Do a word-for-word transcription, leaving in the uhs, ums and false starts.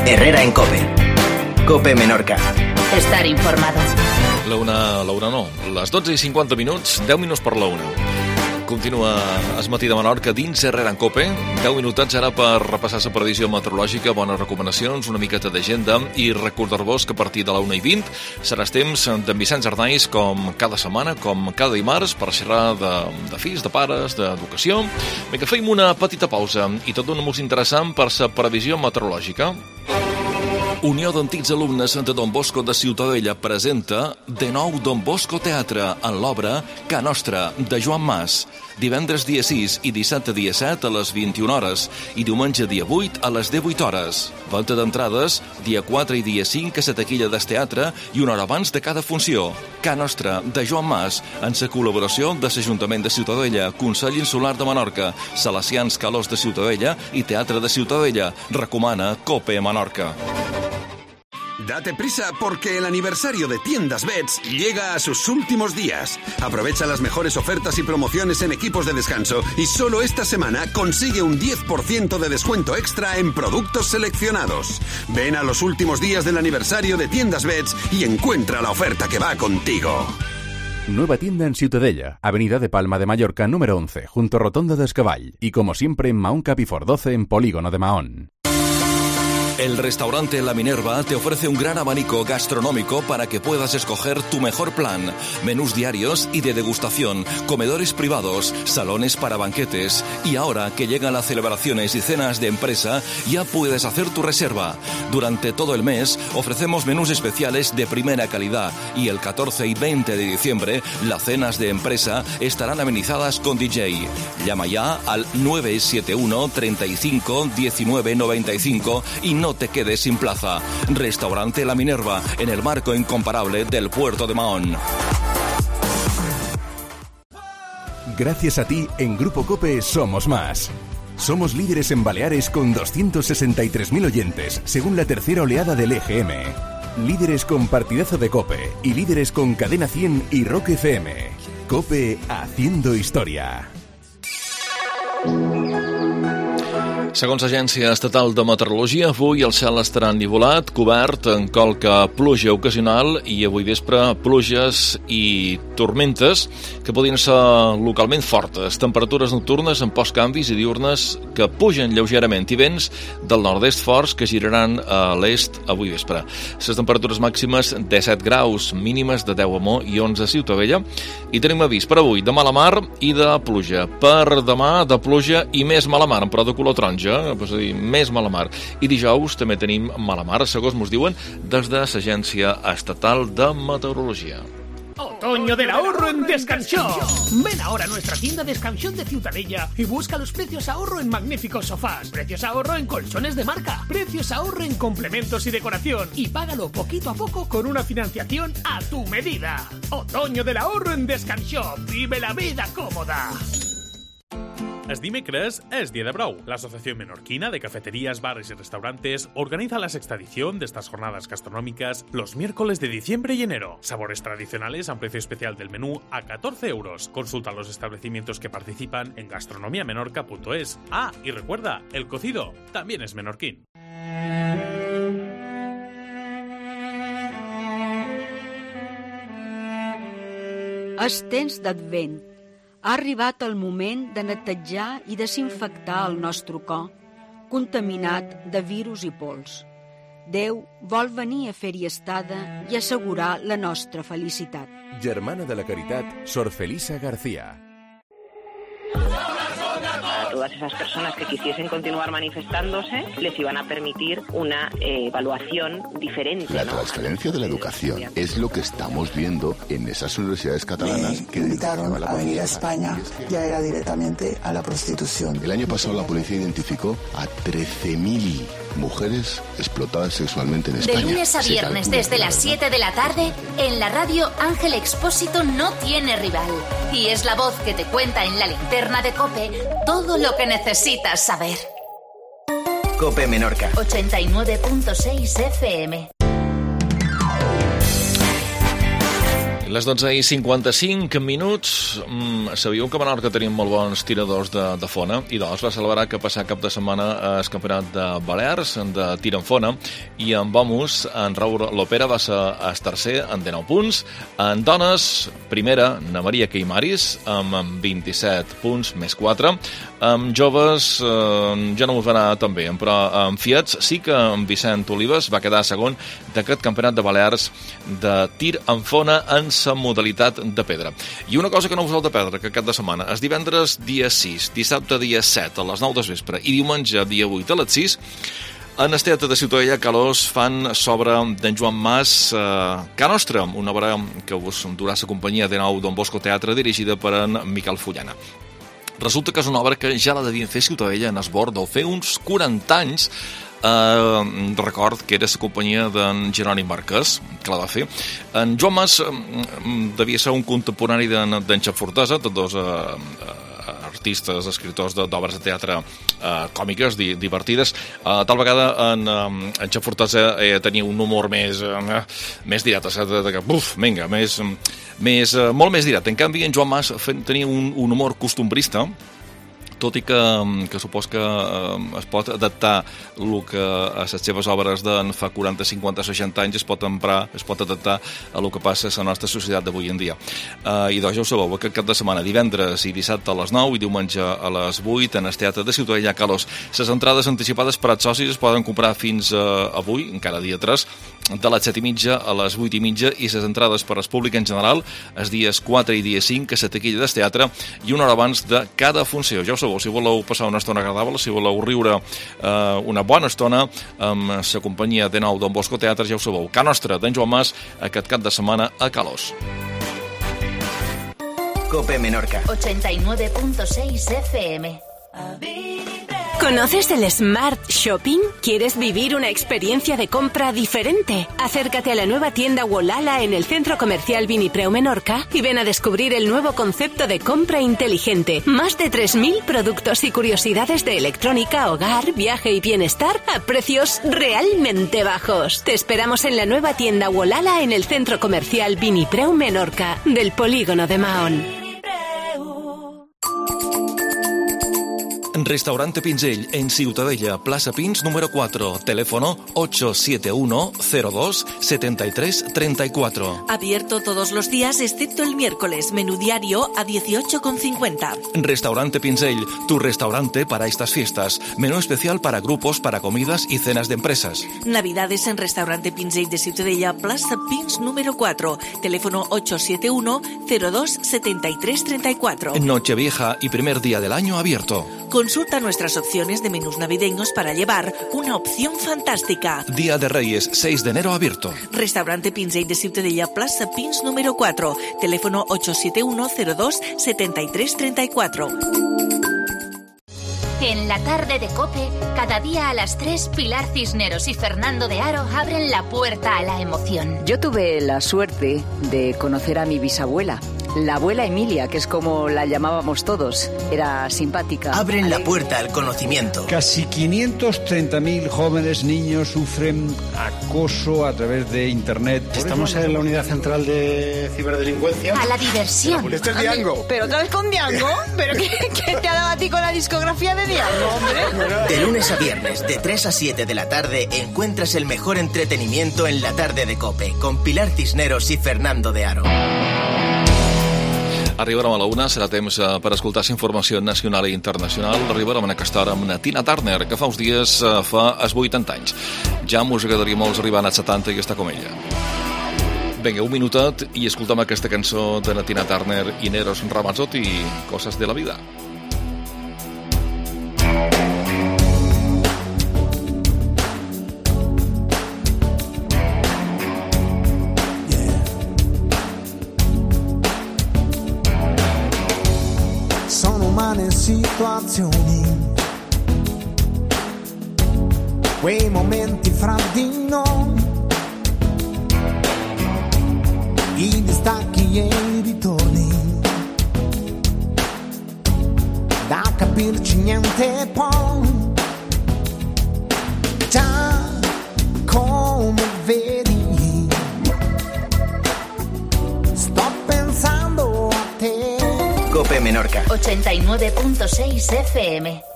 Herrera en COPE. COPE Menorca. Estar informado. La una, la una no. Les dotze i cinquanta minuts, deu minuts per la una. Continua es matí de Menorca dins Herrera en COPE. deu minutats ara per repassar la previsió meteorològica, bones recomanacions, una miqueta d'agenda i recordar-vos que a partir de la una i vint serà temps d'en Vicenç Ardais com cada setmana, com cada dimarts, per xerrar de, de fills, de pares, d'educació. Bé, que feim una petita pausa i tot un molt interessant per la previsió meteorològica. Unió d'Antics Alumnes de Don Bosco de Ciutadella presenta de nou Don Bosco Teatre en l'obra Ca Nostra, de Joan Mas. Divendres dia sis i dissabte dia set a les vint-i-una hores i diumenge dia vuit a les divuit hores. Venda d'entrades dia quatre i dia cinc a la taquilla del teatre i una hora abans de cada funció. Ca Nostra, de Joan Mas, en la col·laboració de l'Ajuntament de Ciutadella, Consell Insular de Menorca, Salesians Calós de Ciutadella i Teatre de Ciutadella. Recomana COPE Menorca. Date prisa porque el aniversario de Tiendas Bets llega a sus últimos días. Aprovecha las mejores ofertas y promociones en equipos de descanso y solo esta semana consigue un diez por ciento de descuento extra en productos seleccionados. Ven a los últimos días del aniversario de Tiendas Bets y encuentra la oferta que va contigo. Nueva tienda en Ciutadella, Avenida de Palma de Mallorca número once, junto a Rotonda de Escaball. Y como siempre en Mahón Capifor doce en Polígono de Mahón. El restaurante La Minerva te ofrece un gran abanico gastronómico para que puedas escoger tu mejor plan. Menús diarios y de degustación, comedores privados, salones para banquetes. Y ahora que llegan las celebraciones y cenas de empresa, ya puedes hacer tu reserva. Durante todo el mes ofrecemos menús especiales de primera calidad y el catorce y veinte de diciembre las cenas de empresa estarán amenizadas con D J. Llama ya al nueve siete uno, treinta y cinco, diecinueve noventa y cinco y no te quedes sin plaza. Restaurante La Minerva, en el marco incomparable del puerto de Mahón. Gracias a ti, en Grupo COPE somos más. Somos líderes en Baleares con doscientos sesenta y tres mil oyentes, según la tercera oleada del E G M. Líderes con partidazo de COPE y líderes con Cadena cien y Rock F M. COPE haciendo historia. Segons l'Agència Estatal de Meteorologia, avui el cel estarà ennivolat, cobert en qualque pluja ocasional i avui vespre pluges i tormentes que podien ser localment fortes. Temperatures nocturnes amb pocs canvis i diurnes que pugen lleugerament i vents del nord-est forts que giraran a l'est avui vespre. Les temperatures màximes disset graus, mínimes de deu a Mo i onze a Ciutadella. I tenim avís per avui de mala mar i de pluja. Per demà de pluja i més mala mar, però de color taronja. És a dir, més mala mar. I dijous també tenim mala mar, segons mos diuen des de l'Agència Estatal de Meteorologia. Otoño del ahorro en Descanshop. Ven ahora a nuestra tienda Descanshop de Ciutadella y busca los precios ahorro en magníficos sofás, precios ahorro en colchones de marca, precios ahorro en complementos y decoración y págalo poquito a poco con una financiación a tu medida. Otoño del ahorro en Descanshop. Vive la vida cómoda. Es dimecres es Día de Brou. La Asociación Menorquina de Cafeterías, Bares y Restaurantes organiza la sexta edición de estas jornadas gastronómicas los miércoles de diciembre y enero. Sabores tradicionales a un precio especial del menú a catorce euros. Consulta los establecimientos que participan en gastronomiamenorca punto es. Ah, y recuerda, el cocido también es menorquín. És temps d'Advent. Ha arribat el moment de netejar i desinfectar el nostre cor, contaminat de virus i pols. Déu vol venir a fer-hi estada i assegurar la nostra felicitat. Germana de la Caritat, Sor Felisa García. A todas esas personas que quisiesen continuar manifestándose les iban a permitir una eh, evaluación diferente. La ¿no? transferencia de la educación es lo que estamos viendo en esas universidades catalanas. Me que invitaron a venir a España, ya era directamente a la prostitución. El año pasado la policía identificó a trece mil mujeres explotadas sexualmente en España. De lunes a viernes desde las siete de la tarde, en la radio Ángel Expósito no tiene rival. Y es la voz que te cuenta en la linterna de COPE todo lo que necesitas saber. COPE Menorca. ochenta y nueve punto seis F M. Les dotze i cinquanta-cinc minuts. Mm, sabíeu que a Menorca tenim molt bons tiradors de, de fona, i doncs va celebrar que passar cap de setmana el campionat de Balears de tir en fona, i en homes en Raúl Lopera va ser el tercer amb dinou punts. En dones, primera, na Maria Queimaris amb vint-i-set punts més quatre. Amb joves eh, ja no us va anar tan bé, però amb Fiats sí que en Vicent Olives va quedar segon d'aquest campionat de Balears de tir en fona en la modalitat de pedra. I una cosa que no us heu de perdre, que cap de setmana, és divendres dia sis, dissabte dia set a les nou del vespre i diumenge dia vuit a les sis, en el Teatre de Ciutadella Calós fan sobre d'en Joan Mas eh, Ca Nostra, una obra que us durà la companyia de nou Don Bosco Teatre, dirigida per en Miquel Fullana. Resulta que és una obra que ja la devien fer Ciutadella en esbord, deu fer uns quaranta anys. Uh, record que era la companyia d'en Jerònim Marquès que la va fer. En Joan Mas uh, devia ser un contemporani d'en Xap Fortesa, tots dos uh, uh, artistes, escriptors d'obres de teatre uh, còmiques, di divertides. Uh, tal vegada en, um, en Xap Fortesa eh, tenia un humor més uh, més directe, de, de, de, buf, vinga, més, més, uh, molt més directe. En canvi, en Joan Mas tenia un, un humor costumbrista, tot i que, que supos que eh, es pot adaptar el que a les seves obres d'en fa quaranta, cinquanta, seixanta anys es pot emprar, es pot adaptar a el que passa a la nostra societat d'avui en dia. Eh, I doncs ja ho sabeu, aquest cap de setmana, divendres i dissabte a les nou i diumenge a les vuit en el Teatre de Ciutadella Calós. Les entrades anticipades per als socis es poden comprar fins a avui, encara dia tres, de les set i mitja a les vuit i mitja, i les entrades per al públic en general els dies quatre i dia cinc a la taquilla del teatre i una hora abans de cada funció. Ja ho sabeu, si voleu passar una estona agradable, si voleu riure eh, una bona estona amb la companyia de nou Don Bosco Teatre, ja ho sabeu, Ca Nostra d'en Joan Mas aquest cap de setmana a Calós. Cope Menorca ochenta y nueve punto seis F M. ¿Conoces el Smart Shopping? ¿Quieres vivir una experiencia de compra diferente? Acércate a la nueva tienda Wolala en el Centro Comercial Vinipreu Menorca y ven a descubrir el nuevo concepto de compra inteligente. Más de tres mil productos y curiosidades de electrónica, hogar, viaje y bienestar a precios realmente bajos. Te esperamos en la nueva tienda Wolala en el Centro Comercial Vinipreu Menorca, del Polígono de Mahón. Restaurante Pinzell, en Ciutadella, Plaza Pins número cuatro, teléfono ocho siete uno cero dos siete tres tres cuatro. Abierto todos los días excepto el miércoles, menú diario a dieciocho con cincuenta. Restaurante Pinzell, tu restaurante para estas fiestas. Menú especial para grupos, para comidas y cenas de empresas. Navidades en Restaurante Pinzell de Ciutadella, Plaza Pins número cuatro, teléfono ocho siete uno cero dos siete tres tres cuatro. Nochevieja y primer día del año abierto. Consulta nuestras opciones de menús navideños para llevar una opción fantástica. Día de Reyes, seis de enero abierto. Restaurante Pinzell de Ciutadella, Plaza Pins número cuatro, teléfono ocho siete uno cero dos siete tres tres cuatro. En la tarde de COPE, cada día a las tres, Pilar Cisneros y Fernando de Aro abren la puerta a la emoción. Yo tuve la suerte de conocer a mi bisabuela, la abuela Emilia, que es como la llamábamos todos. Era simpática. Abren la puerta al conocimiento. Casi quinientos treinta mil jóvenes niños sufren acoso a través de Internet. Estamos en la unidad central de ciberdelincuencia. A la diversión. Este es Diango. ¿Pero otra vez con Diango? ¿Pero qué, qué te ha dado a ti con la discografía de Diango, hombre? De lunes a viernes, de tres a siete de la tarde, encuentras el mejor entretenimiento en la tarde de COPE, con Pilar Cisneros y Fernando de Aro. Arribarem a la una, serà temps uh, per escoltar la informació nacional i internacional. Arribarem en aquesta hora amb una Tina Turner, que fa uns dies uh, fa els vuitanta anys. Ja m'us agradaria molt arribar als setanta i estar com ella. Vinga, un minutet i escoltem aquesta cançó de Tina Turner i Eros Ramazzotti, Cosas de la vida. Situazioni, quei momenti fra di noi, i distacchi e i ritorni, da capirci niente poi, già come vedi, sto COPE Menorca. ochenta y nueve punto seis F M.